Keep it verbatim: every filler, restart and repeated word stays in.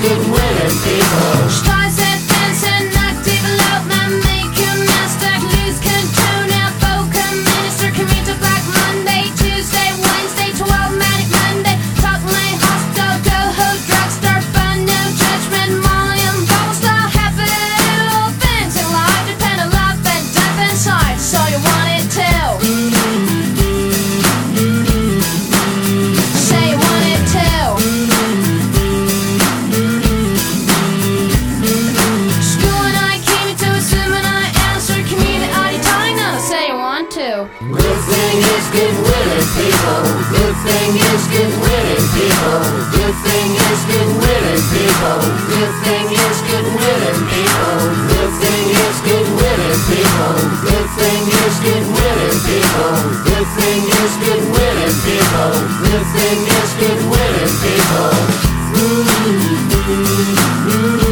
good-willing people. Straßenfenster, aktive Lautmann, make you master, lose control now, Boca Minister, commute to Black Monday, Tuesday, Wednesday, twelve Manic Monday, talk my hospital, go ho, drugstore, fun, no judgment, Molly and ball style, happy little things in life depend on life and death inside, so you want it too. Say you want it too. School and I came into a swim and I answered community time now. Say you want to. Good thing is good-willing people. Good thing is good-willing people. Good thing is good-willing people. Good thing is good-willing people. Good thing is good-willing people. Good thing is good-willing people. Good thing is good-willing people. Good thing is good-willing people. Ooh, ooh, ooh.